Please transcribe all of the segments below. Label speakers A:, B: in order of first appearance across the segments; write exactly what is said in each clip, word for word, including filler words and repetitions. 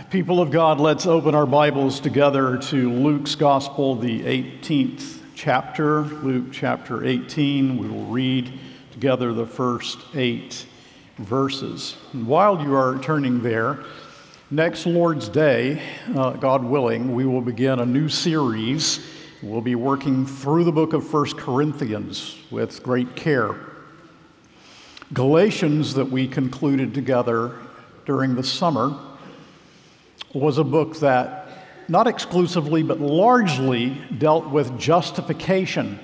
A: People of God, let's open our Bibles together to Luke's Gospel, the eighteenth chapter. Luke chapter eighteen. We will read together the first eight verses. And while you are turning there, next Lord's Day, uh, God willing, we will begin a new series. We'll be working through the book of First Corinthians with great care. Galatians, that we concluded together during the summer, was a book that not exclusively but largely dealt with justification.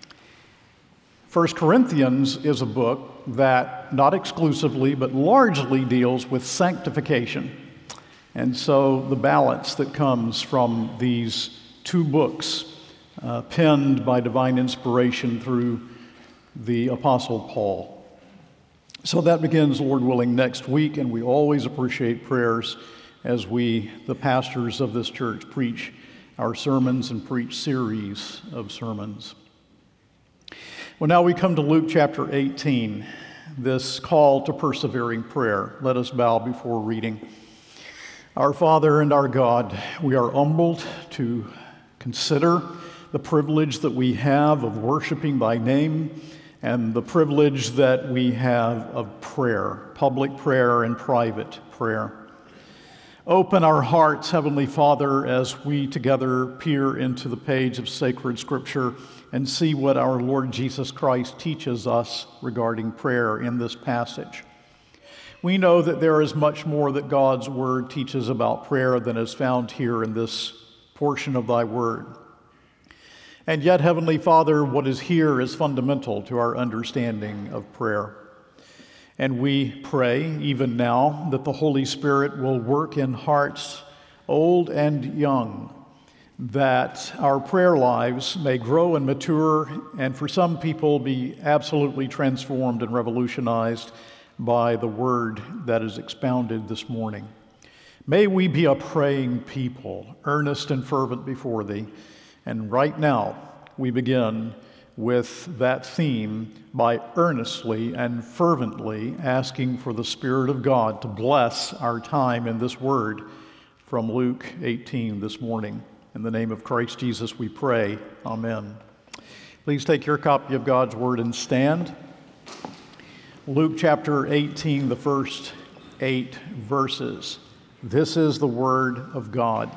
A: First Corinthians is a book that not exclusively but largely deals with sanctification. And so the balance that comes from these two books, uh, penned by divine inspiration through the Apostle Paul. So that begins, Lord willing, next week, and we always appreciate prayers as we, the pastors of this church, preach our sermons and preach series of sermons. Well, now we come to Luke chapter eighteen, this call to persevering prayer. Let us bow before reading. Our Father and our God, we are humbled to consider the privilege that we have of worshiping by name and the privilege that we have of prayer, public prayer and private prayer. Open our hearts, Heavenly Father, as we together peer into the page of sacred Scripture and see what our Lord Jesus Christ teaches us regarding prayer in this passage. We know that there is much more that God's Word teaches about prayer than is found here in this portion of Thy Word. And yet, Heavenly Father, what is here is fundamental to our understanding of prayer. And we pray, even now, that the Holy Spirit will work in hearts, old and young, that our prayer lives may grow and mature, and for some people be absolutely transformed and revolutionized by the word that is expounded this morning. May we be a praying people, earnest and fervent before Thee. And right now, we begin with that theme by earnestly and fervently asking for the Spirit of God to bless our time in this word from Luke eighteen this morning. In the name of Christ Jesus we pray. Amen. Please take your copy of God's word and stand. Luke chapter eighteen, the first eight verses. This is the word of God.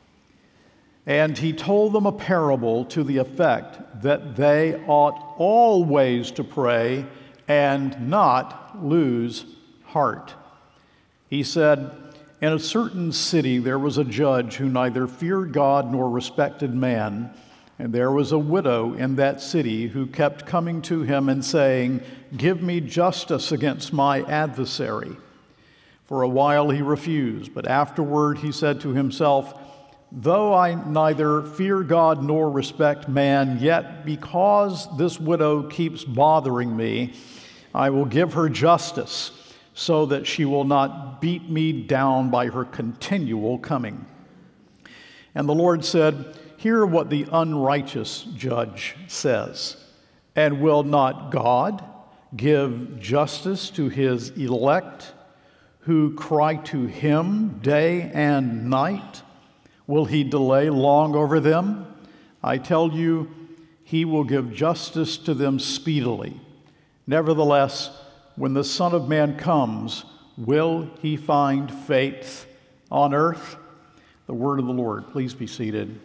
A: And he told them a parable to the effect that they ought always to pray and not lose heart. He said, in a certain city there was a judge who neither feared God nor respected man, and there was a widow in that city who kept coming to him and saying, "Give me justice against my adversary." For a while he refused, but afterward he said to himself, "Though I neither fear God nor respect man, yet because this widow keeps bothering me, I will give her justice so that she will not beat me down by her continual coming." And the Lord said, "Hear what the unrighteous judge says. And will not God give justice to his elect who cry to him day and night? Will he delay long over them? I tell you, he will give justice to them speedily. Nevertheless, when the Son of Man comes, will he find faith on earth?" The word of the Lord. Please be seated.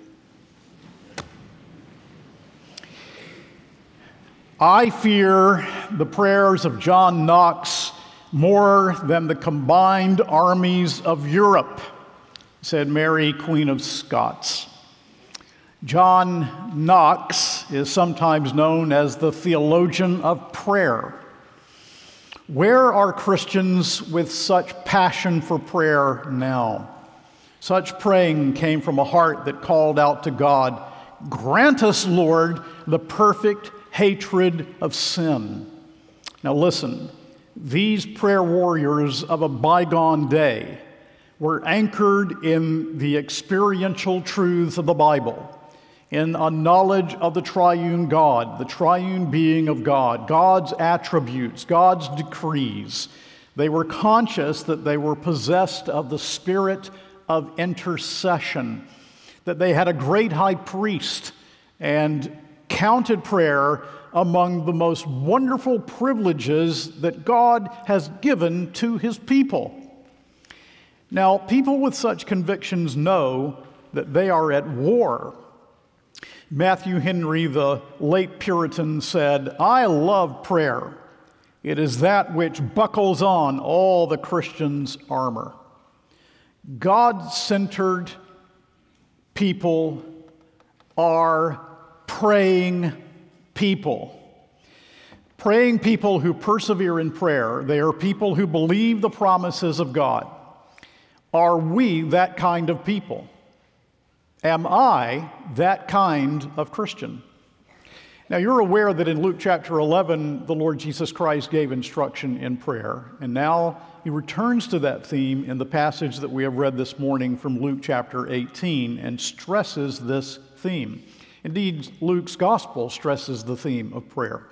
A: I fear the prayers of John Knox more than the combined armies of Europe, said Mary, Queen of Scots. John Knox is sometimes known as the theologian of prayer. Where are Christians with such passion for prayer now? Such praying came from a heart that called out to God, "Grant us, Lord, the perfect hatred of sin." Now listen, these prayer warriors of a bygone day were anchored in the experiential truths of the Bible, in a knowledge of the triune God, the triune being of God, God's attributes, God's decrees. They were conscious that they were possessed of the Spirit of intercession, that they had a great high priest and counted prayer among the most wonderful privileges that God has given to his people. Now, people with such convictions know that they are at war. Matthew Henry, the late Puritan, said, "I love prayer. It is that which buckles on all the Christian's armor." God-centered people are praying people. Praying people who persevere in prayer. They are people who believe the promises of God. Are we that kind of people? Am I that kind of Christian? Now, you're aware that in Luke chapter eleven, the Lord Jesus Christ gave instruction in prayer, and now he returns to that theme in the passage that we have read this morning from Luke chapter eighteen and stresses this theme. Indeed, Luke's gospel stresses the theme of prayer.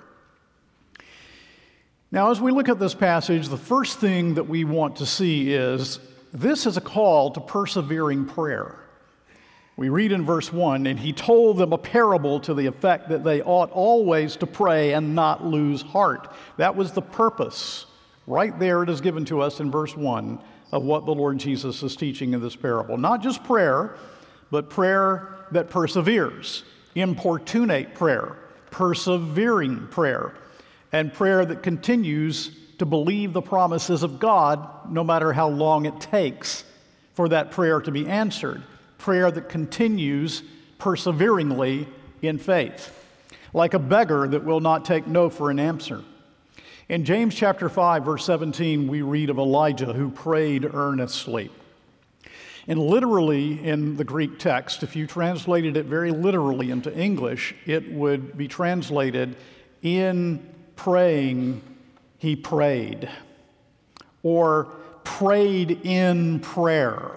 A: Now, as we look at this passage, the first thing that we want to see is this is a call to persevering prayer. We read in verse one, "And he told them a parable to the effect that they ought always to pray and not lose heart." That was the purpose. Right there it is given to us in verse one of what the Lord Jesus is teaching in this parable. Not just prayer, but prayer that perseveres, importunate prayer, persevering prayer, and prayer that continues to believe the promises of God no matter how long it takes for that prayer to be answered. Prayer that continues perseveringly in faith, like a beggar that will not take no for an answer. In James chapter five, verse seventeen, we read of Elijah who prayed earnestly. And literally in the Greek text, if you translated it very literally into English, it would be translated, "In praying, he prayed," or "prayed in prayer."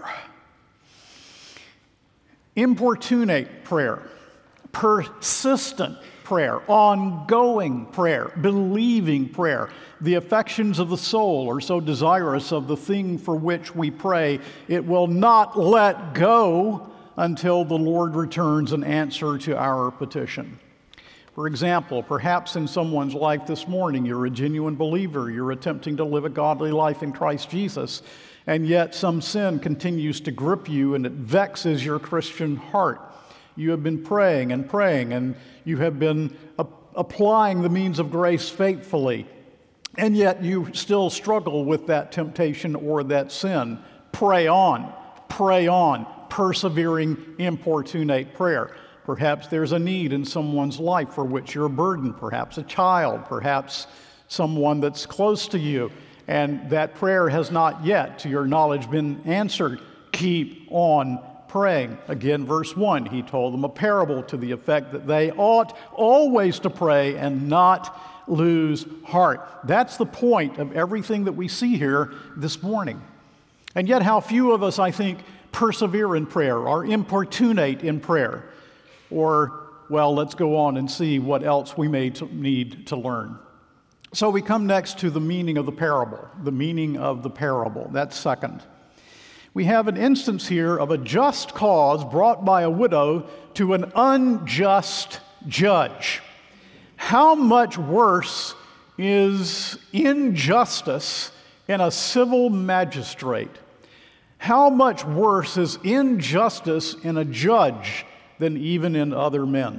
A: Importunate prayer, persistent prayer, ongoing prayer, believing prayer. The affections of the soul are so desirous of the thing for which we pray, it will not let go until the Lord returns an answer to our petition. For example, perhaps in someone's life this morning, you're a genuine believer, you're attempting to live a godly life in Christ Jesus, and yet some sin continues to grip you and it vexes your Christian heart. You have been praying and praying, and you have been a- applying the means of grace faithfully, and yet you still struggle with that temptation or that sin. Pray on, pray on, persevering, importunate prayer. Perhaps there's a need in someone's life for which you're burdened, perhaps a child, perhaps someone that's close to you, and that prayer has not yet, to your knowledge, been answered. Keep on praying. Again, verse one, he told them a parable to the effect that they ought always to pray and not lose heart. That's the point of everything that we see here this morning. And yet how few of us, I think, persevere in prayer or importunate in prayer. Or, well, let's go on and see what else we may t- need to learn. So we come next to the meaning of the parable, the meaning of the parable. That's second. We have an instance here of a just cause brought by a widow to an unjust judge. How much worse is injustice in a civil magistrate? How much worse is injustice in a judge than even in other men?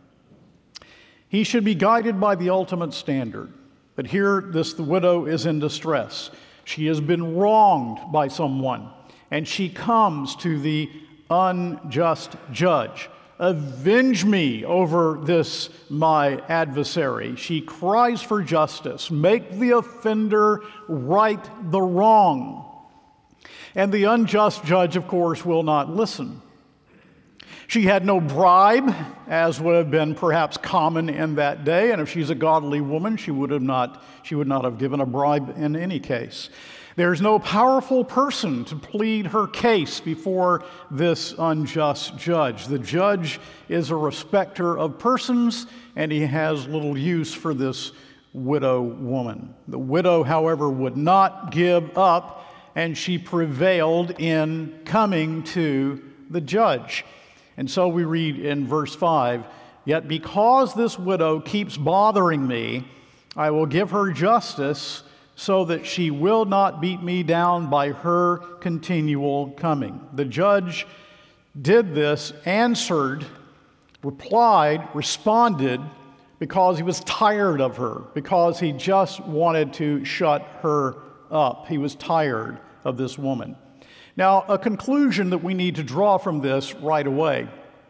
A: He should be guided by the ultimate standard. But here, this the widow is in distress. She has been wronged by someone, and she comes to the unjust judge. Avenge me over this, my adversary. She cries for justice. Make the offender right the wrong. And the unjust judge, of course, will not listen. She had no bribe, as would have been perhaps common in that day, and if she's a godly woman, she would have not, she would not have given a bribe in any case. There's no powerful person to plead her case before this unjust judge. The judge is a respecter of persons, and he has little use for this widow woman. The widow, however, would not give up, and she prevailed in coming to the judge. And so we read in verse five, "Yet because this widow keeps bothering me, I will give her justice so that she will not beat me down by her continual coming." The judge did this, answered, replied, responded, because he was tired of her, because he just wanted to shut her up. He was tired of this woman. Now, a conclusion that we need to draw from this right away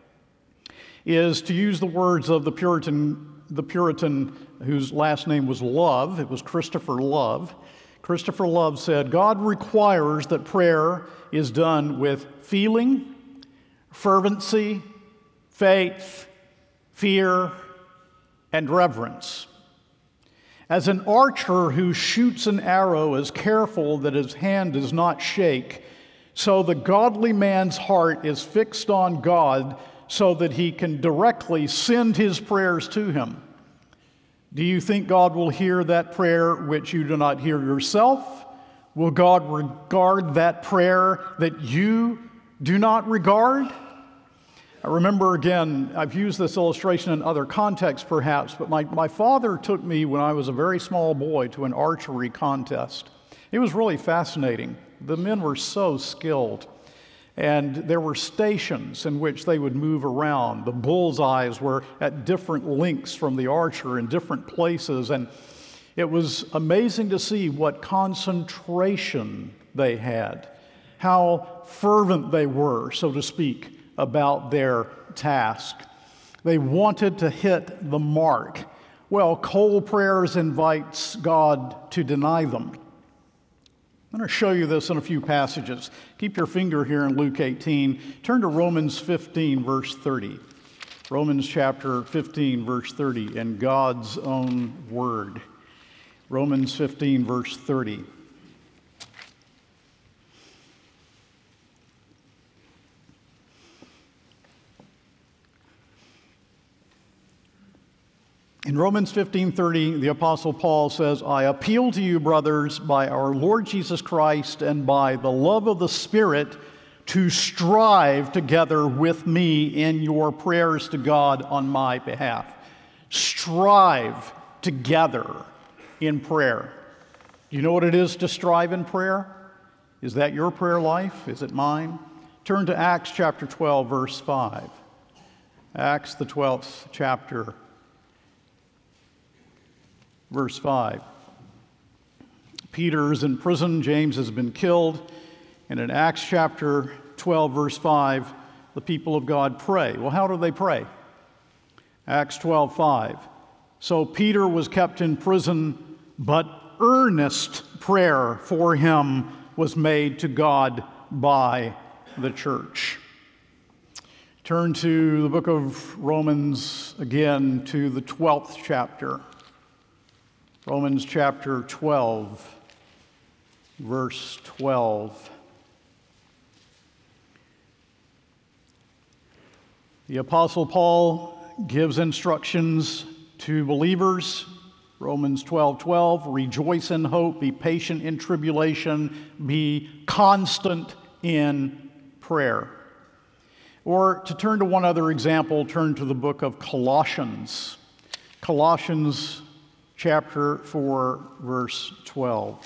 A: is to use the words of the Puritan, the Puritan whose last name was Love. It was Christopher Love. Christopher Love said, "God requires that prayer is done with feeling, fervency, faith, fear, and reverence. As an archer who shoots an arrow is careful that his hand does not shake, so the godly man's heart is fixed on God so that he can directly send his prayers to him. Do you think God will hear that prayer which you do not hear yourself? Will God regard that prayer that you do not regard?" I remember, again, I've used this illustration in other contexts perhaps, but my, my father took me when I was a very small boy to an archery contest. It was really fascinating. The men were so skilled. And there were stations in which they would move around. The bullseyes were at different lengths from the archer in different places. And it was amazing to see what concentration they had, how fervent they were, so to speak, about their task. They wanted to hit the mark. Well, cold prayers invites God to deny them. I'm going to show you this in a few passages. Keep your finger here in Luke eighteen. Turn to Romans fifteen, verse thirty. Romans chapter fifteen, verse thirty, in God's own word. Romans fifteen, verse thirty. In Romans fifteen thirty, the Apostle Paul says, "I appeal to you, brothers, by our Lord Jesus Christ and by the love of the Spirit, to strive together with me in your prayers to God on my behalf." Strive together in prayer. Do you know what it is to strive in prayer? Is that your prayer life? Is it mine? Turn to Acts chapter twelve, verse five. Acts, the twelfth chapter. Verse five. Peter is in prison, James has been killed, and in Acts chapter twelve, verse five, the people of God pray. Well, how do they pray? Acts twelve, five. "So Peter was kept in prison, but earnest prayer for him was made to God by the church." Turn to the book of Romans again, to the twelfth chapter. Romans chapter twelve, verse twelve. The Apostle Paul gives instructions to believers. Romans twelve, twelve, "Rejoice in hope, be patient in tribulation, be constant in prayer." Or to turn to one other example, turn to the book of Colossians. Colossians chapter four, verse twelve.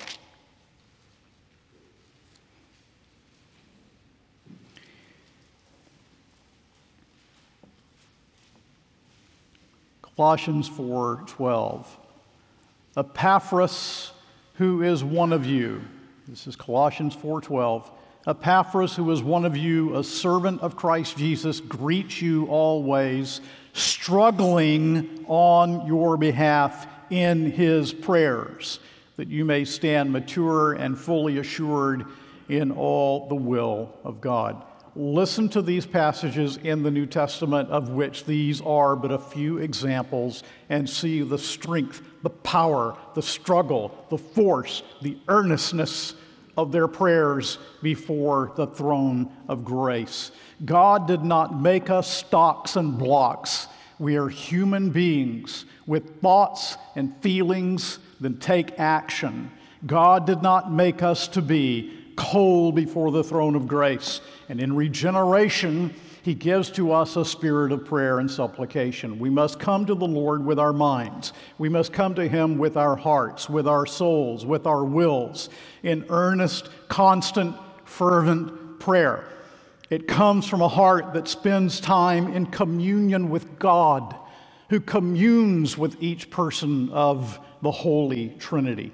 A: Colossians four, twelve. "Epaphras, who is one of you," this is Colossians four, twelve, "Epaphras, who is one of you, a servant of Christ Jesus, greets you always, struggling on your behalf in his prayers, that you may stand mature and fully assured in all the will of God." Listen to these passages in the New Testament, of which these are but a few examples, and see the strength, the power, the struggle, the force, the earnestness of their prayers before the throne of grace. God did not make us stocks and blocks. We are human beings with thoughts and feelings that take action. God did not make us to be cold before the throne of grace. And in regeneration, he gives to us a spirit of prayer and supplication. We must come to the Lord with our minds. We must come to him with our hearts, with our souls, with our wills, in earnest, constant, fervent prayer. It comes from a heart that spends time in communion with God, who communes with each person of the Holy Trinity.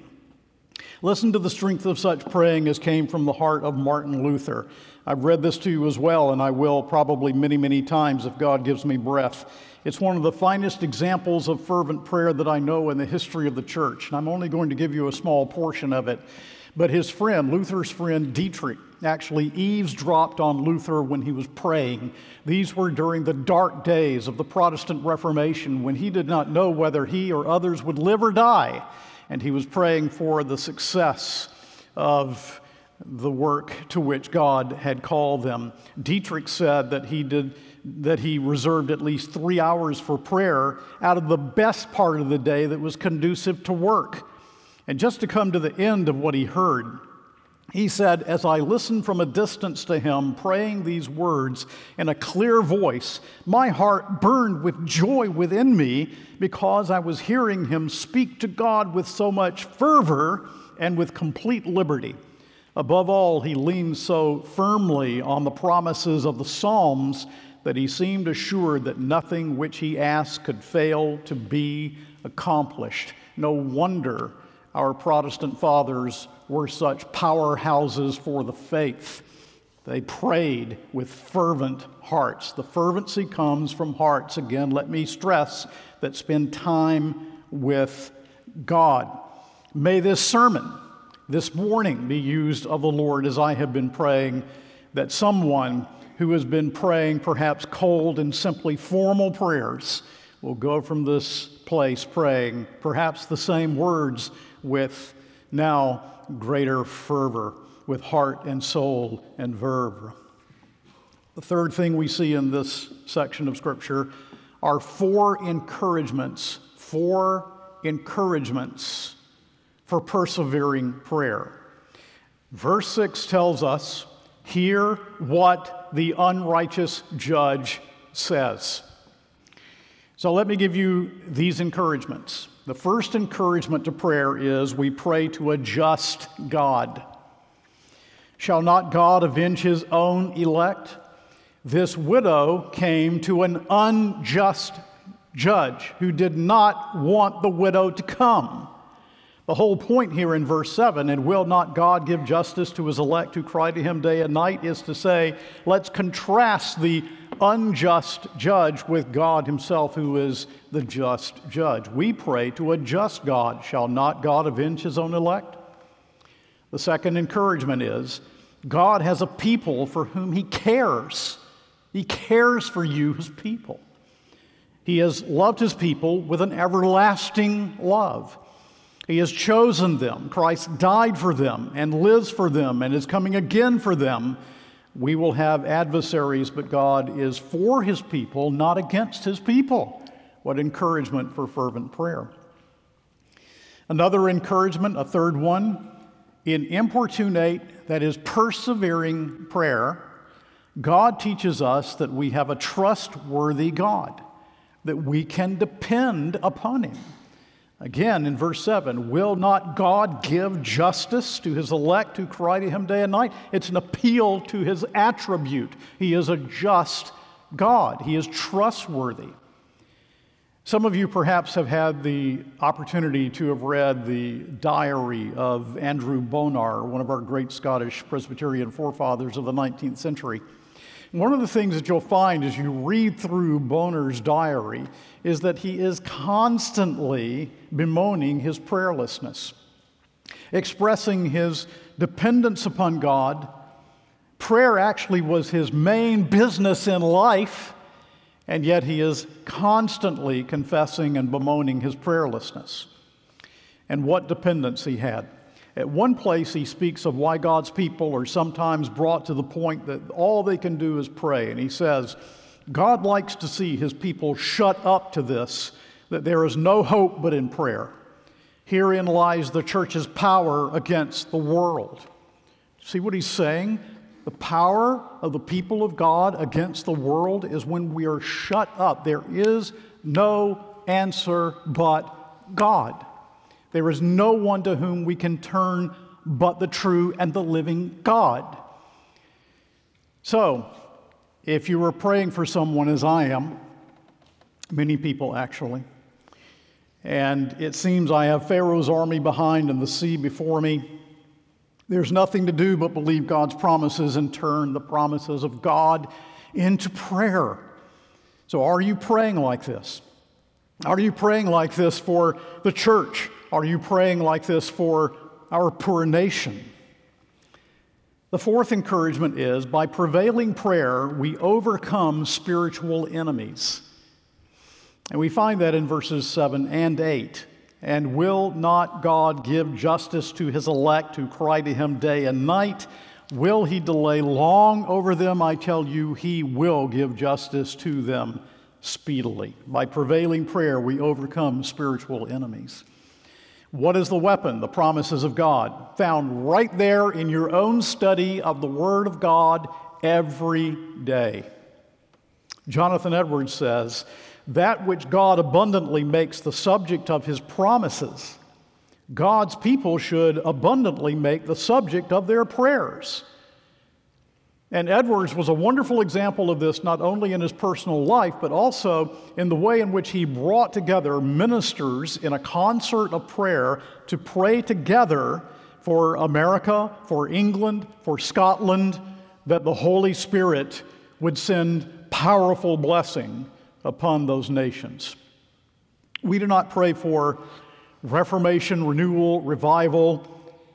A: Listen to the strength of such praying as came from the heart of Martin Luther. I've read this to you as well, and I will probably many, many times if God gives me breath. It's one of the finest examples of fervent prayer that I know in the history of the church, and I'm only going to give you a small portion of it. But his friend, Luther's friend Dietrich, actually eavesdropped on Luther when he was praying. These were during the dark days of the Protestant Reformation, when he did not know whether he or others would live or die, and he was praying for the success of the work to which God had called them. Dietrich said that he did that he reserved at least three hours for prayer out of the best part of the day that was conducive to work. And just to come to the end of what he heard, he said, as I listened from a distance to him praying these words in a clear voice, my heart burned with joy within me because I was hearing him speak to God with so much fervor and with complete liberty. Above all, he leaned so firmly on the promises of the Psalms that he seemed assured that nothing which he asked could fail to be accomplished. No wonder our Protestant fathers were such powerhouses for the faith. They prayed with fervent hearts. The fervency comes from hearts, again, let me stress, that spend time with God. May this sermon this morning be used of the Lord as I have been praying, that someone who has been praying perhaps cold and simply formal prayers will go from this place praying perhaps the same words with now greater fervor, with heart and soul and verve. The third thing we see in this section of Scripture are four encouragements, four encouragements for persevering prayer. Verse six tells us, hear what the unrighteous judge says. So let me give you these encouragements. The first encouragement to prayer is we pray to a just God. Shall not God avenge his own elect? This widow came to an unjust judge who did not want the widow to come. The whole point here in verse seven, and will not God give justice to his elect who cry to him day and night, is to say, let's contrast the unjust judge with God himself, who is the just judge. We pray to a just God. Shall not God avenge his own elect? The second encouragement is, God has a people for whom he cares. He cares for you, his people. He has loved his people with an everlasting love. He has chosen them. Christ died for them and lives for them and is coming again for them. We will have adversaries, but God is for his people, not against his people. What encouragement for fervent prayer. Another encouragement, a third one, in importunate, that is persevering prayer, God teaches us that we have a trustworthy God, that we can depend upon him. Again, in verse seven, will not God give justice to his elect who cry to him day and night? It's an appeal to his attribute. He is a just God. He is trustworthy. Some of you perhaps have had the opportunity to have read the diary of Andrew Bonar, one of our great Scottish Presbyterian forefathers of the nineteenth century. One of the things that you'll find as you read through Bonar's diary is that he is constantly bemoaning his prayerlessness, expressing his dependence upon God. Prayer actually was his main business in life, and yet he is constantly confessing and bemoaning his prayerlessness and what dependence he had. At one place, he speaks of why God's people are sometimes brought to the point that all they can do is pray. And he says, God likes to see his people shut up to this, that there is no hope but in prayer. Herein lies the church's power against the world. See what he's saying? The power of the people of God against the world is when we are shut up. There is no answer but God. There is no one to whom we can turn but the true and the living God. So, if you were praying for someone as I am, many people actually, and it seems I have Pharaoh's army behind and the sea before me, there's nothing to do but believe God's promises and turn the promises of God into prayer. So are you praying like this? Are you praying like this for the church? Are you praying like this for our poor nation? The fourth encouragement is, by prevailing prayer, we overcome spiritual enemies. And we find that in verses seven and eight. And will not God give justice to his elect who cry to him day and night? Will he delay long over them? I tell you, he will give justice to them speedily. By prevailing prayer, we overcome spiritual enemies. What is the weapon? The promises of God, found right there in your own study of the Word of God every day. Jonathan Edwards says, that which God abundantly makes the subject of his promises, God's people should abundantly make the subject of their prayers. And Edwards was a wonderful example of this, not only in his personal life, but also in the way in which he brought together ministers in a concert of prayer to pray together for America, for England, for Scotland, that the Holy Spirit would send powerful blessing upon those nations. We do not pray for reformation, renewal, revival,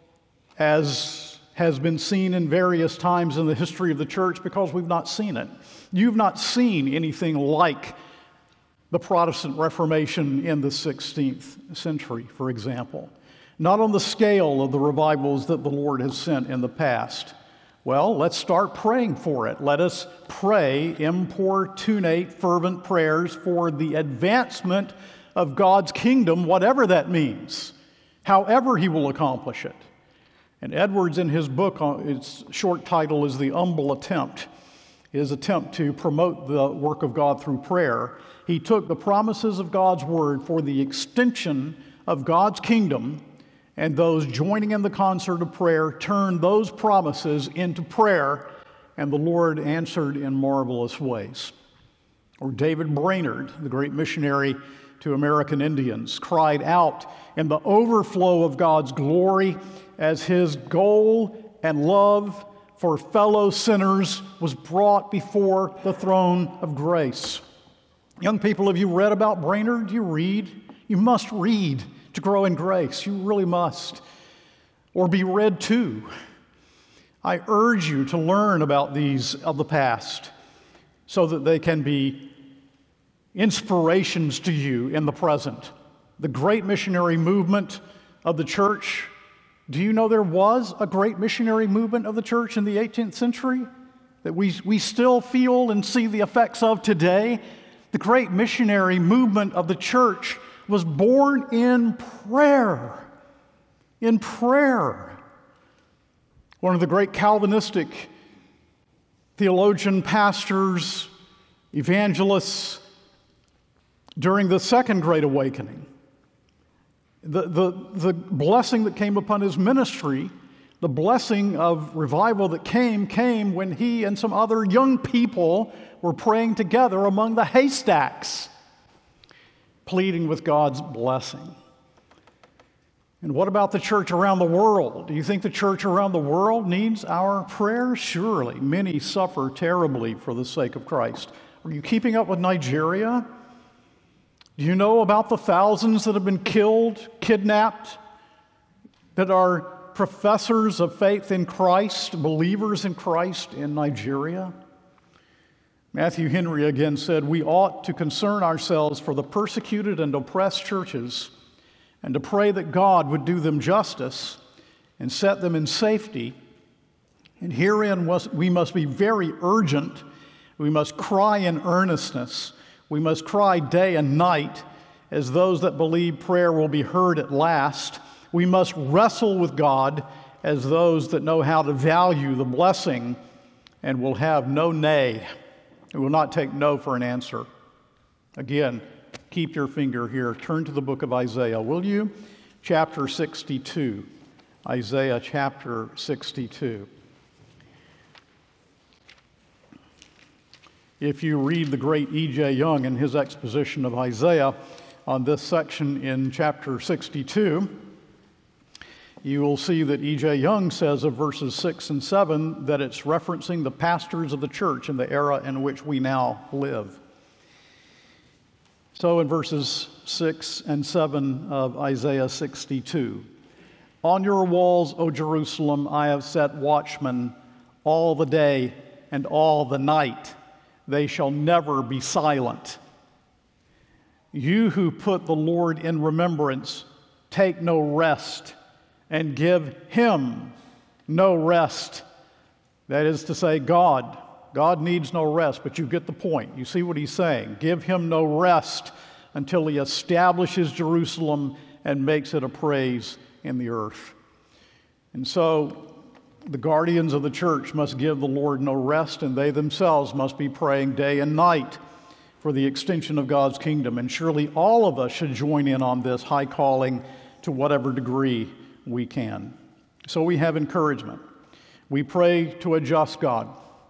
A: as has been seen in various times in the history of the church, because we've not seen it. You've not seen anything like the Protestant Reformation in the sixteenth century, for example. Not on the scale of the revivals that the Lord has sent in the past. Well, let's start praying for it. Let us pray importunate, fervent prayers for the advancement of God's kingdom, whatever that means, however he will accomplish it. And Edwards, in his book, its short title is The Humble Attempt, his attempt to promote the work of God through prayer. He took the promises of God's word for the extension of God's kingdom, and those joining in the concert of prayer turned those promises into prayer, and the Lord answered in marvelous ways. Or David Brainerd, the great missionary to American Indians, cried out in the overflow of God's glory as his goal and love for fellow sinners was brought before the throne of grace. Young people, have you read about Brainerd? Do you read? You must read to grow in grace. You really must. Or be read to. I urge you to learn about these of the past so that they can be inspirations to you in the present. The great missionary movement of the church. Do you know there was a great missionary movement of the church in the eighteenth century that we, we still feel and see the effects of today? The great missionary movement of the church was born in prayer. In prayer. One of the great Calvinistic theologian, pastors, evangelists during the Second Great Awakening, the, the, the blessing that came upon his ministry, the blessing of revival that came, came when he and some other young people were praying together among the haystacks, pleading with God's blessing. And what about the church around the world? Do you think the church around the world needs our prayers? Surely. Many suffer terribly for the sake of Christ. Are you keeping up with Nigeria? Do you know about the thousands that have been killed, kidnapped, that are professors of faith in Christ, believers in Christ in Nigeria? Matthew Henry again said, we ought to concern ourselves for the persecuted and oppressed churches and to pray that God would do them justice and set them in safety. And herein we must be very urgent. We must cry in earnestness. We must cry day and night as those that believe prayer will be heard at last. We must wrestle with God as those that know how to value the blessing and will have no nay. It will not take no for an answer. Again, keep your finger here. Turn to the book of Isaiah, will you? Chapter sixty-two. Isaiah chapter sixty-two. If you read the great E J Young in his exposition of Isaiah on this section in chapter sixty-two, you will see that E J Young says of verses six and seven that it's referencing the pastors of the church in the era in which we now live. So in verses six and seven of Isaiah sixty-two, "On your walls, O Jerusalem, I have set watchmen all the day and all the night. They shall never be silent. You who put the Lord in remembrance, take no rest, and give him no rest." That is to say, God. God needs no rest, but you get the point. You see what he's saying. Give him no rest until he establishes Jerusalem and makes it a praise in the earth. And so the guardians of the church must give the Lord no rest, and they themselves must be praying day and night for the extension of God's kingdom. And surely all of us should join in on this high calling to whatever degree we can. So we have encouragement. We pray to a just God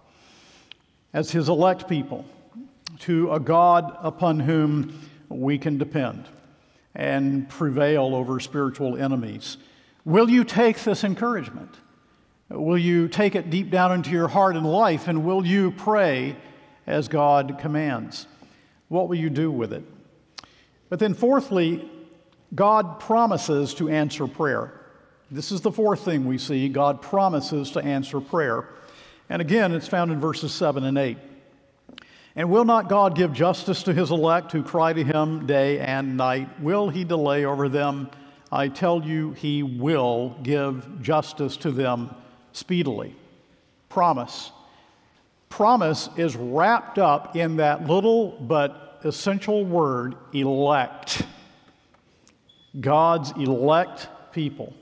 A: as his elect people, to a God upon whom we can depend and prevail over spiritual enemies. Will you take this encouragement? Will you take it deep down into your heart and life, and will you pray as God commands? What will you do with it? But then fourthly, God promises to answer prayer. This is the fourth thing we see. God promises to answer prayer. And again, it's found in verses seven and eight. "And will not God give justice to his elect who cry to him day and night? Will he delay over them? I tell you, he will give justice to them speedily." Promise. Promise is wrapped up in that little but essential word, elect. God's elect people.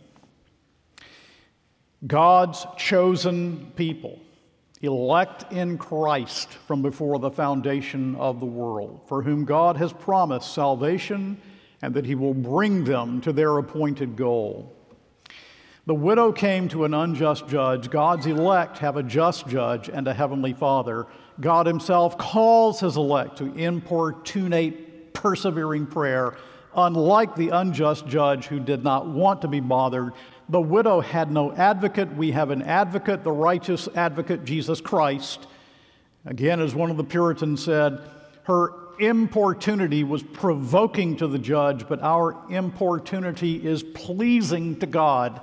A: God's chosen people. Elect in Christ from before the foundation of the world, for whom God has promised salvation and that he will bring them to their appointed goal. The widow came to an unjust judge. God's elect have a just judge and a heavenly Father. God himself calls his elect to importunate, persevering prayer. Unlike the unjust judge who did not want to be bothered, the widow had no advocate. We have an advocate, the righteous advocate, Jesus Christ. Again, as one of the Puritans said, her importunity was provoking to the judge, but our importunity is pleasing to God.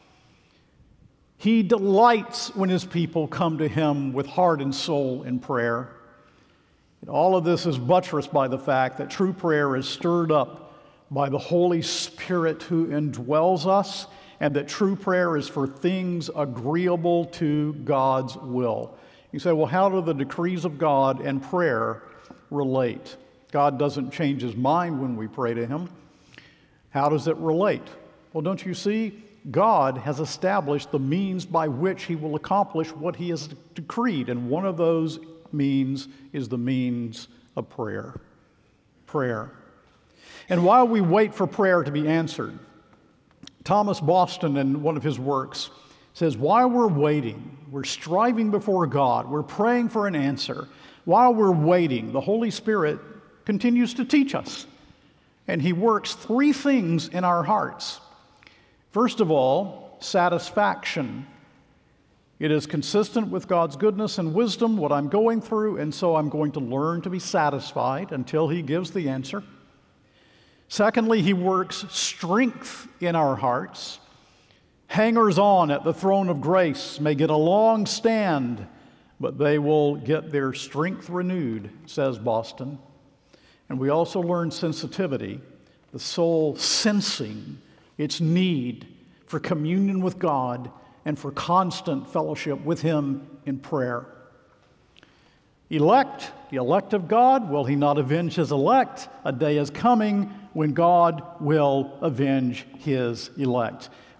A: He delights when his people come to him with heart and soul in prayer. And all of this is buttressed by the fact that true prayer is stirred up by the Holy Spirit who indwells us, and that true prayer is for things agreeable to God's will. You say, well, how do the decrees of God and prayer relate? God doesn't change his mind when we pray to him. How does it relate? Well, don't you see? God has established the means by which he will accomplish what he has decreed, and one of those means is the means of prayer. Prayer. And while we wait for prayer to be answered, Thomas Boston, in one of his works, says, while we're waiting, we're striving before God, we're praying for an answer. While we're waiting, the Holy Spirit continues to teach us, and he works three things in our hearts. First of all, satisfaction. It is consistent with God's goodness and wisdom, what I'm going through, and so I'm going to learn to be satisfied until he gives the answer. Secondly, he works strength in our hearts. Hangers-on at the throne of grace may get a long stand, but they will get their strength renewed, says Boston. And we also learn sensitivity, the soul sensing its need for communion with God and for constant fellowship with him in prayer. Elect, the elect of God, will he not avenge his elect? A day is coming when God will avenge his elect.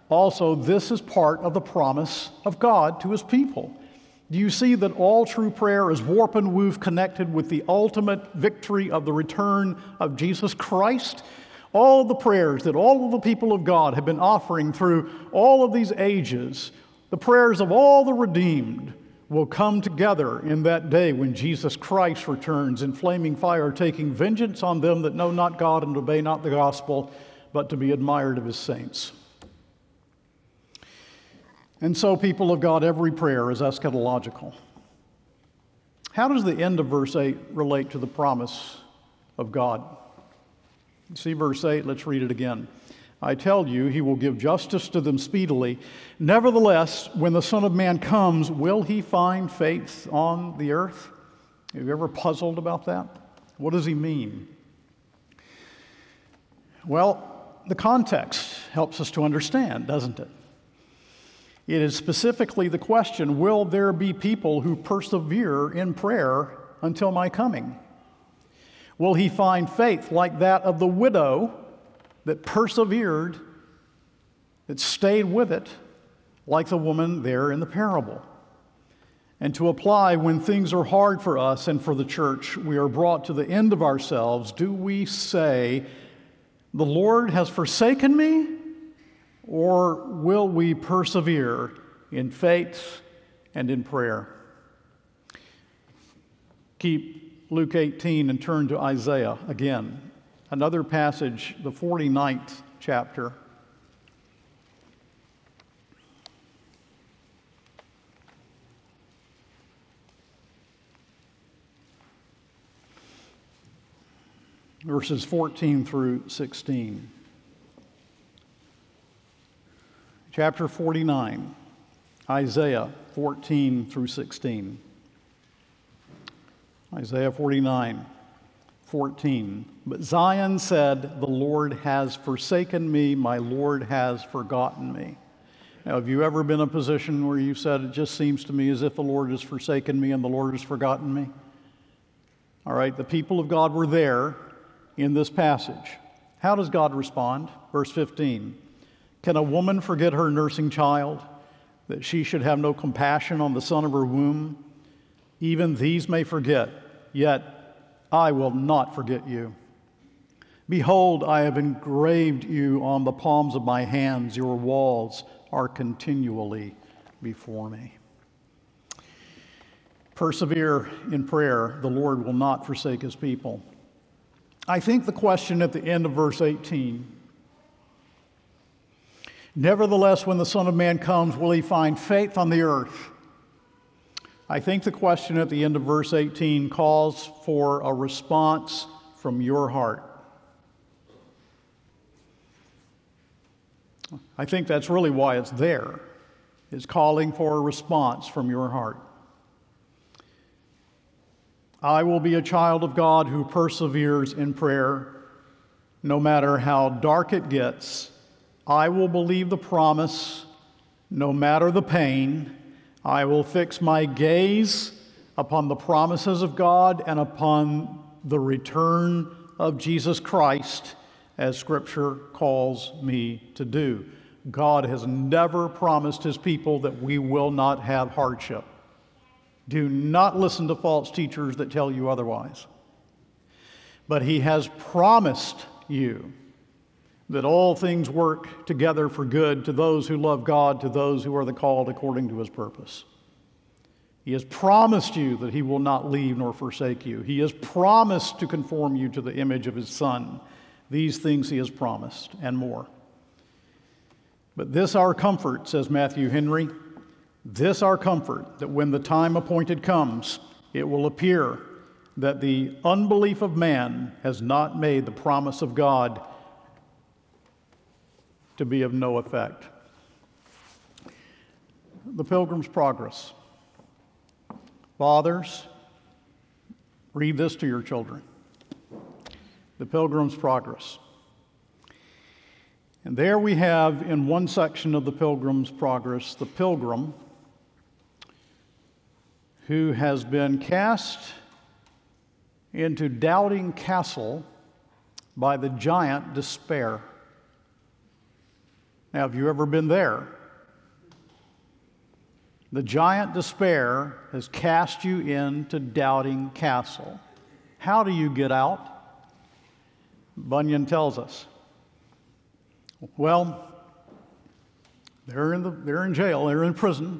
A: Also, this is part of the promise of God to his people. Do you see that all true prayer is warp and woof connected with the ultimate victory of the return of Jesus Christ? All the prayers that all of the people of God have been offering through all of these ages, the prayers of all the redeemed, will come together in that day when Jesus Christ returns in flaming fire, taking vengeance on them that know not God and obey not the gospel, but to be admired of his saints. And so, people of God, every prayer is eschatological. How does the end of verse eight relate to the promise of God? See verse eight, let's read it again. I tell you, he will give justice to them speedily. Nevertheless, when the Son of Man comes, will he find faith on the earth? Have you ever puzzled about that? What does he mean? Well, the context helps us to understand, doesn't it? It is specifically the question, will there be people who persevere in prayer until my coming? Will he find faith like that of the widow that persevered, that stayed with it, like the woman there in the parable? And to apply when things are hard for us and for the church, we are brought to the end of ourselves, do we say, the Lord has forsaken me? Or will we persevere in faith and in prayer? Keep Luke eighteen and turn to Isaiah again. Another passage, the forty-ninth chapter. Verses fourteen through sixteen. Chapter forty-nine, Isaiah fourteen through sixteen. Isaiah forty-nine, fourteen. But Zion said, the Lord has forsaken me, my Lord has forgotten me. Now, have you ever been in a position where you said, it just seems to me as if the Lord has forsaken me and the Lord has forgotten me? All right, the people of God were there in this passage. How does God respond? Verse fifteen. Can a woman forget her nursing child, that she should have no compassion on the son of her womb? Even these may forget, yet I will not forget you. Behold, I have engraved you on the palms of my hands. Your walls are continually before me. Persevere in prayer. The Lord will not forsake his people. I think the question at the end of verse eighteen, nevertheless, when the Son of Man comes, will he find faith on the earth? I think the question at the end of verse eighteen calls for a response from your heart. I think that's really why it's there. It's calling for a response from your heart. I will be a child of God who perseveres in prayer, no matter how dark it gets. I will believe the promise, no matter the pain. I will fix my gaze upon the promises of God and upon the return of Jesus Christ, as Scripture calls me to do. God has never promised his people that we will not have hardship. Do not listen to false teachers that tell you otherwise. But he has promised you that all things work together for good to those who love God, to those who are the called according to his purpose. He has promised you that he will not leave nor forsake you. He has promised to conform you to the image of his Son. These things he has promised, and more. But this our comfort, says Matthew Henry, this our comfort, that when the time appointed comes, it will appear that the unbelief of man has not made the promise of God to be of no effect. The Pilgrim's Progress. Fathers, read this to your children. The Pilgrim's Progress. And there we have in one section of the Pilgrim's Progress the pilgrim who has been cast into Doubting Castle by the giant despair. Now, have you ever been there? The giant despair has cast you into Doubting Castle. How do you get out? Bunyan tells us. Well, they're in, the, they're in jail, they're in prison.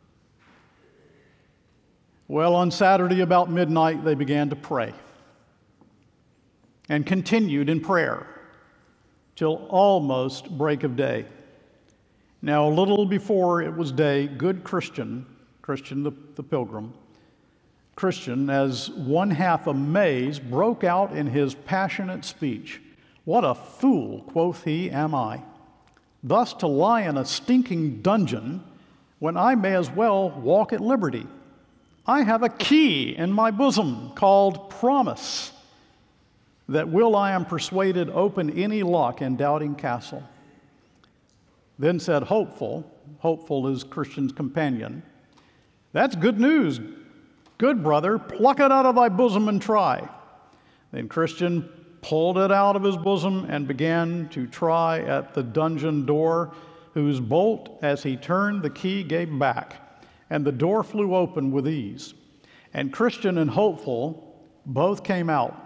A: Well, on Saturday about midnight, they began to pray and continued in prayer till almost break of day. Now, a little before it was day, good Christian, Christian the, the pilgrim, Christian, as one half amazed, broke out in his passionate speech. What a fool, quoth he, am I, thus to lie in a stinking dungeon when I may as well walk at liberty. I have a key in my bosom called promise that will, I am persuaded, open any lock in Doubting Castle. Then said Hopeful, Hopeful is Christian's companion, that's good news. Good brother, pluck it out of thy bosom and try. Then Christian pulled it out of his bosom and began to try at the dungeon door, whose bolt, as he turned the key, gave back, and the door flew open with ease. And Christian and Hopeful both came out.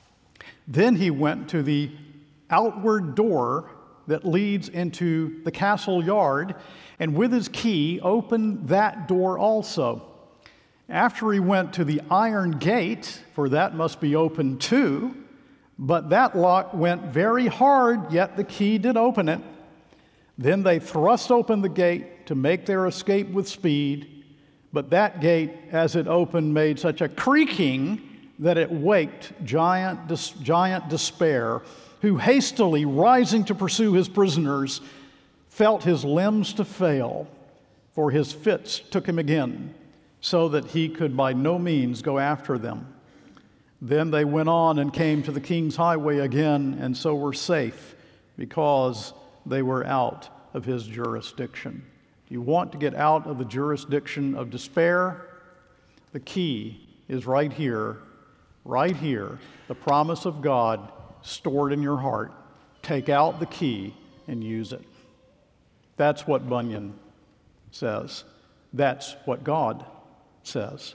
A: Then he went to the outward door that leads into the castle yard, and with his key opened that door also. After he went to the iron gate, for that must be opened too, but that lock went very hard, yet the key did open it. Then they thrust open the gate to make their escape with speed, but that gate, as it opened, made such a creaking that it waked giant, dis- giant despair, who hastily rising to pursue his prisoners, felt his limbs to fail, for his fits took him again, so that he could by no means go after them. Then they went on and came to the king's highway again, and so were safe, because they were out of his jurisdiction. Do you want to get out of the jurisdiction of despair? The key is right here, right here, the promise of God stored in your heart. Take out the key and use it. That's what Bunyan says. That's what God says.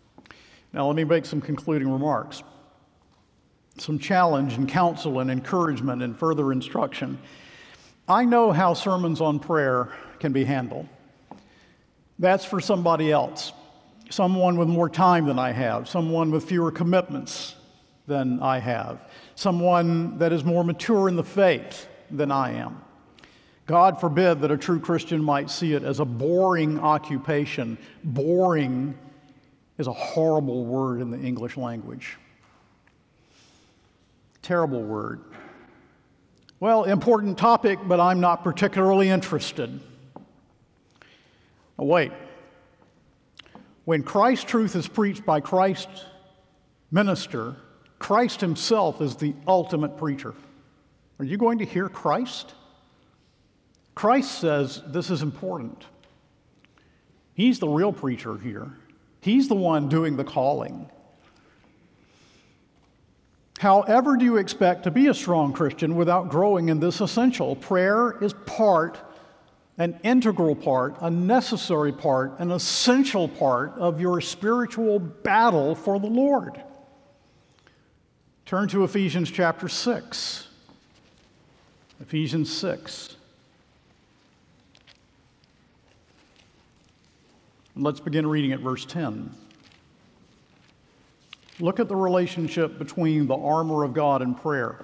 A: Now let me make some concluding remarks. Some challenge and counsel and encouragement and further instruction. I know how sermons on prayer can be handled. That's for somebody else. Someone with more time than I have, someone with fewer commitments than I have, someone that is more mature in the faith than I am. God forbid that a true Christian might see it as a boring occupation. Boring is a horrible word in the English language. Terrible word. Well, important topic, but I'm not particularly interested. Oh, wait. When Christ's truth is preached by Christ's minister, Christ himself is the ultimate preacher. Are you going to hear Christ? Christ says this is important. He's the real preacher here. He's the one doing the calling. However do you expect to be a strong Christian without growing in this essential? Prayer is part, an integral part, a necessary part, an essential part of your spiritual battle for the Lord. Turn to Ephesians chapter six. Ephesians six. Let's begin reading at verse ten. Look at the relationship between the armor of God and prayer.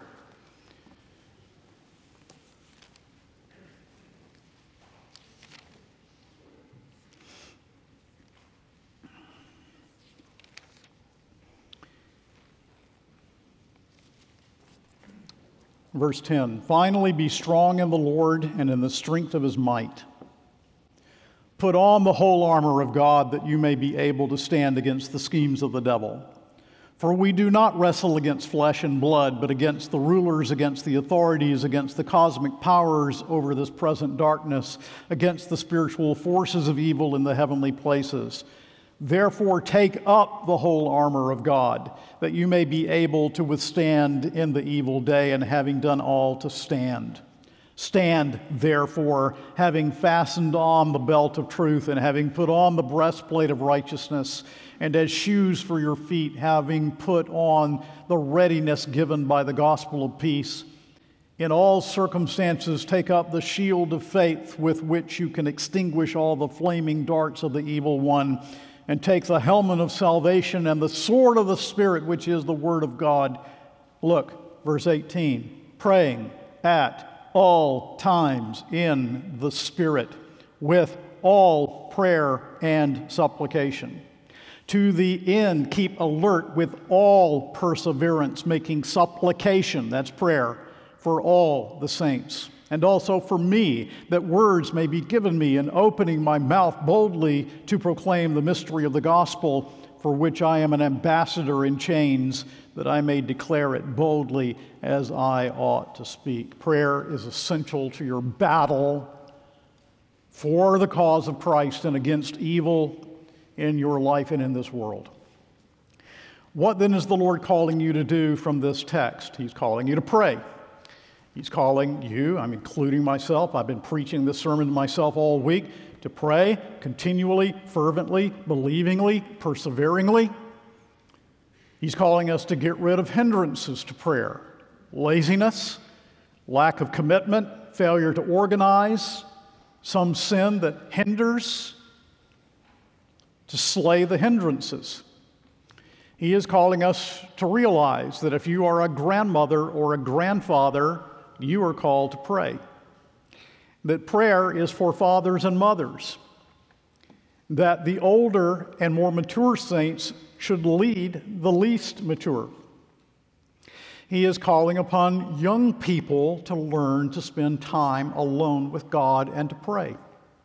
A: Verse ten, finally be strong in the Lord and in the strength of his might. Put on the whole armor of God that you may be able to stand against the schemes of the devil. For we do not wrestle against flesh and blood, but against the rulers, against the authorities, against the cosmic powers over this present darkness, against the spiritual forces of evil in the heavenly places. Therefore, take up the whole armor of God, that you may be able to withstand in the evil day, and having done all, to stand. Stand, therefore, having fastened on the belt of truth, and having put on the breastplate of righteousness, and as shoes for your feet, having put on the readiness given by the gospel of peace. In all circumstances, take up the shield of faith with which you can extinguish all the flaming darts of the evil one, and take the helmet of salvation and the sword of the Spirit, which is the word of God. Look, verse eighteen, praying at all times in the Spirit, with all prayer and supplication. To the end, keep alert with all perseverance, making supplication, that's prayer, for all the saints, and also for me, that words may be given me in opening my mouth boldly to proclaim the mystery of the gospel, for which I am an ambassador in chains, that I may declare it boldly as I ought to speak. Prayer is essential to your battle for the cause of Christ and against evil in your life and in this world. What then is the Lord calling you to do from this text? He's calling you to pray. He's calling you, I'm including myself, I've been preaching this sermon to myself all week, to pray continually, fervently, believingly, perseveringly. He's calling us to get rid of hindrances to prayer: laziness, lack of commitment, failure to organize, some sin that hinders, to slay the hindrances. He is calling us to realize that if you are a grandmother or a grandfather, you are called to pray. That prayer is for fathers and mothers. That the older and more mature saints should lead the least mature. He is calling upon young people to learn to spend time alone with God and to pray.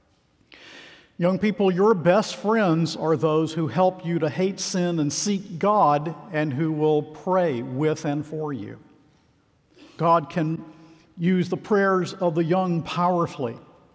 A: Young people, your best friends are those who help you to hate sin and seek God, and who will pray with and for you. God can use the prayers of the young powerfully.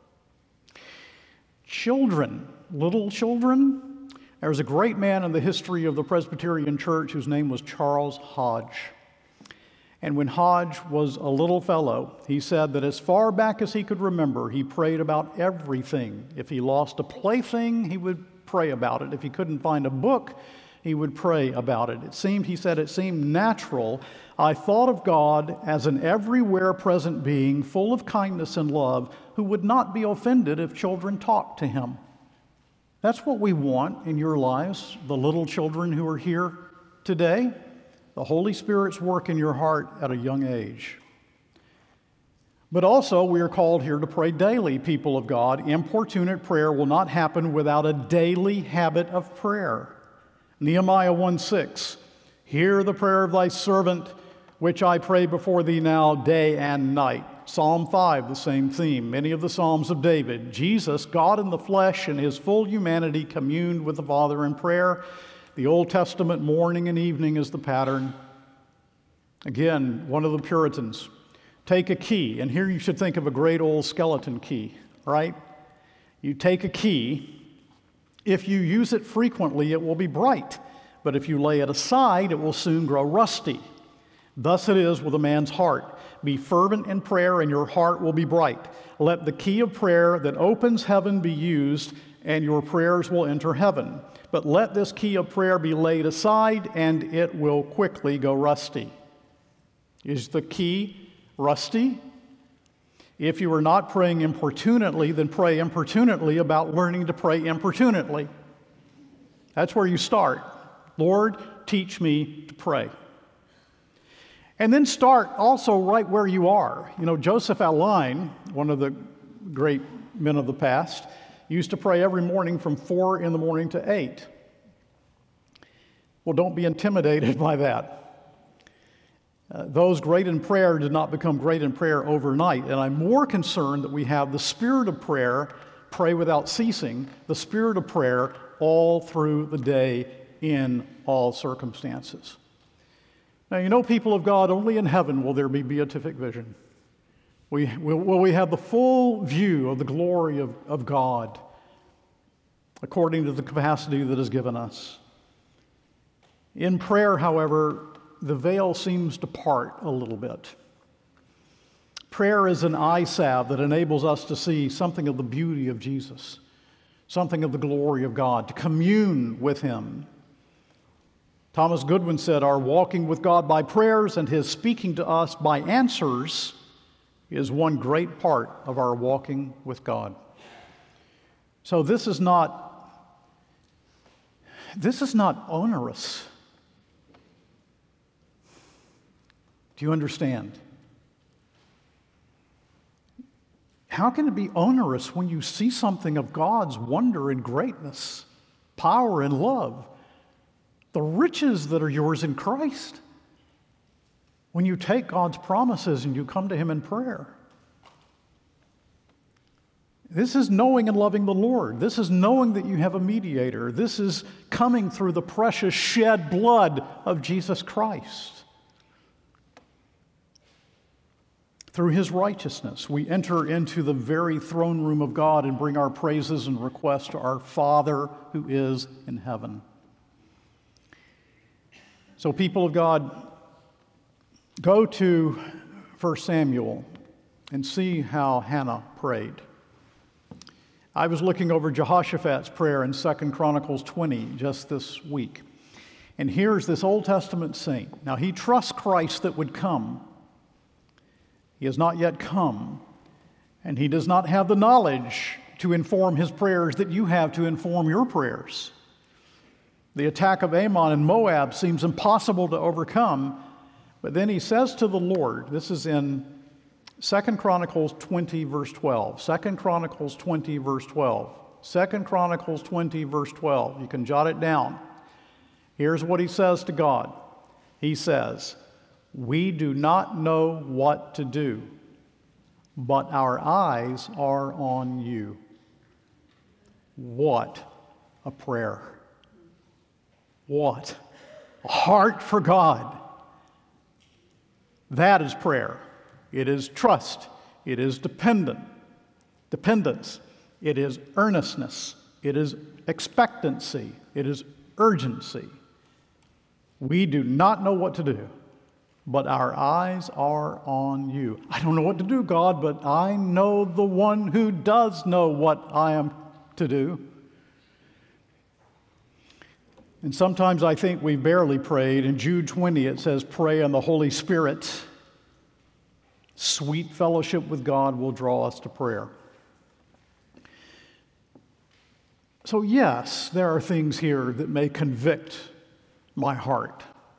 A: Children, little children, there was a great man in the history of the Presbyterian Church whose name was Charles Hodge. And when Hodge was a little fellow, he said that as far back as he could remember, he prayed about everything. If he lost a plaything, he would pray about it. If he couldn't find a book, he would pray about it. It seemed, he said, it seemed natural. I thought of God as an everywhere present being, full of kindness and love, who would not be offended if children talked to him. That's what we want in your lives, the little children who are here today. The Holy Spirit's work in your heart at a young age. But also, we are called here to pray daily, people of God. Importunate prayer will not happen without a daily habit of prayer. Nehemiah one six, hear the prayer of thy servant, which I pray before thee now day and night. Psalm five, the same theme. Many of the Psalms of David. Jesus, God in the flesh, in his full humanity, communed with the Father in prayer. The Old Testament morning and evening is the pattern. Again, one of the Puritans. Take a key, and here you should think of a great old skeleton key, right? You take a key. If you use it frequently, it will be bright. But if you lay it aside, it will soon grow rusty. Thus it is with a man's heart. Be fervent in prayer, and your heart will be bright. Let the key of prayer that opens heaven be used, and your prayers will enter heaven. But let this key of prayer be laid aside, and it will quickly go rusty. Is the key rusty? If you are not praying importunately, then pray importunately about learning to pray importunately. That's where you start. Lord, teach me to pray. And then start also right where you are. You know, Joseph Alleine, one of the great men of the past, used to pray every morning from four in the morning to eight. Well, don't be intimidated by that. Uh, those great in prayer did not become great in prayer overnight, and I'm more concerned that we have the spirit of prayer, pray without ceasing, the spirit of prayer all through the day in all circumstances. Now, you know, people of God, only in heaven will there be beatific vision. We, will, will we have the full view of the glory of, of God according to the capacity that is given us. In prayer, however, the veil seems to part a little bit. Prayer is an eye salve that enables us to see something of the beauty of Jesus, something of the glory of God, to commune with Him. Thomas Goodwin said, "Our walking with God by prayers and His speaking to us by answers is one great part of our walking with God." So this is not, this is not onerous. Do you understand? How can it be onerous when you see something of God's wonder and greatness, power and love, the riches that are yours in Christ? When you take God's promises and you come to Him in prayer. This is knowing and loving the Lord. This is knowing that you have a mediator. This is coming through the precious shed blood of Jesus Christ. Through His righteousness, we enter into the very throne room of God and bring our praises and requests to our Father who is in heaven. So, people of God, go to First Samuel and see how Hannah prayed. I was looking over Jehoshaphat's prayer in Second Chronicles twenty just this week. And here's this Old Testament saint. Now, he trusts Christ that would come. He has not yet come, and he does not have the knowledge to inform his prayers that you have to inform your prayers. The attack of Ammon and Moab seems impossible to overcome, but then he says to the Lord, this is in Second Chronicles twenty, verse twelve. Second Chronicles twenty, verse twelve. Second Chronicles twenty, verse twelve. You can jot it down. Here's what he says to God. He says, "We do not know what to do, but our eyes are on you." What a prayer. What a heart for God. That is prayer. It is trust. It is dependent, dependence. It is earnestness. It is expectancy. It is urgency. We do not know what to do, but our eyes are on you. I don't know what to do, God, but I know the one who does know what I am to do. And sometimes I think we barely prayed. In Jude twenty, it says, "Pray in the Holy Spirit. Sweet fellowship with God will draw us to prayer." So yes, there are things here that may convict my heart.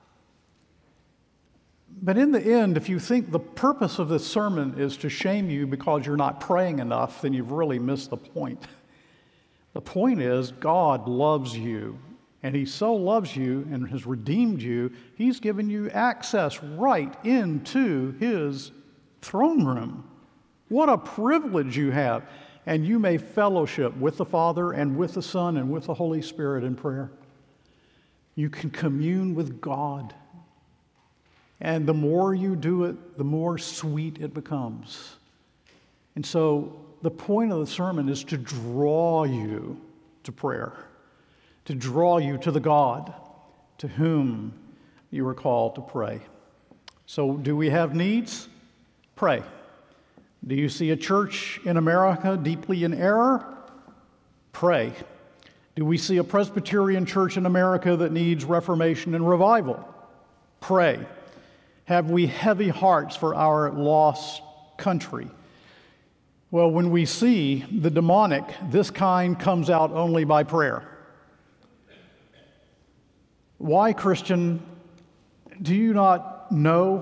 A: But in the end, if you think the purpose of this sermon is to shame you because you're not praying enough, then you've really missed the point. The point is, God loves you, and He so loves you and has redeemed you, He's given you access right into His throne room. What a privilege you have. And you may fellowship with the Father and with the Son and with the Holy Spirit in prayer. You can commune with God. And the more you do it, the more sweet it becomes. And so the point of the sermon is to draw you to prayer, to draw you to the God to whom you are called to pray. So do we have needs? Pray. Do you see a church in America deeply in error? Pray. Do we see a Presbyterian church in America that needs reformation and revival? Pray. Have we heavy hearts for our lost country? Well, when we see the demonic, this kind comes out only by prayer. Why, Christian, do you not know?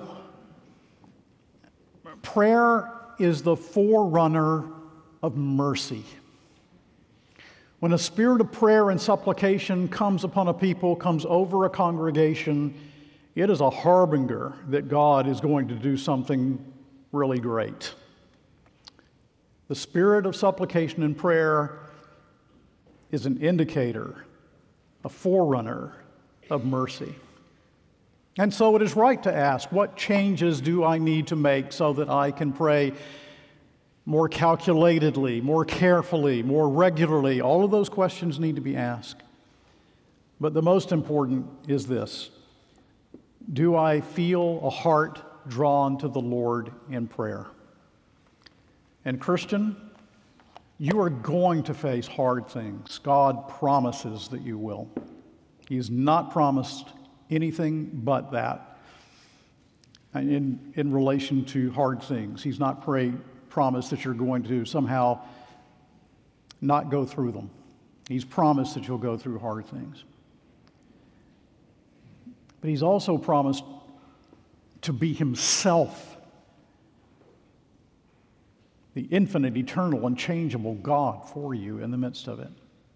A: Prayer is the forerunner of mercy. When a spirit of prayer and supplication comes upon a people, comes over a congregation, it is a harbinger that God is going to do something really great. The spirit of supplication and prayer is an indicator, a forerunner of mercy. And so it is right to ask, what changes do I need to make so that I can pray more calculatedly, more carefully, more regularly? All of those questions need to be asked. But the most important is this: do I feel a heart drawn to the Lord in prayer? And Christian, you are going to face hard things. God promises that you will. He has not promised anything but that in, in relation to hard things. He's not pray, promised that you're going to somehow not go through them. He's promised that you'll go through hard things. But he's also promised to be himself, the infinite, eternal, unchangeable God for you in the midst of it.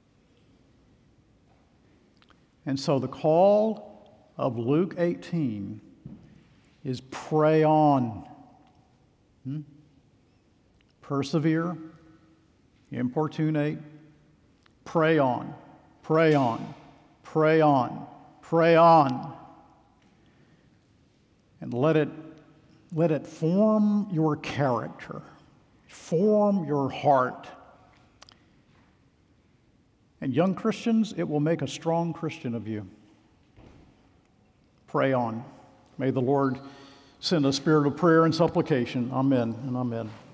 A: And so the call of Luke eighteen is pray on. Hmm? Persevere, importunate, pray on, pray on, pray on, pray on. And let it, let it form your character, form your heart. And young Christians, it will make a strong Christian of you. Pray on. May the Lord send a spirit of prayer and supplication. Amen and amen.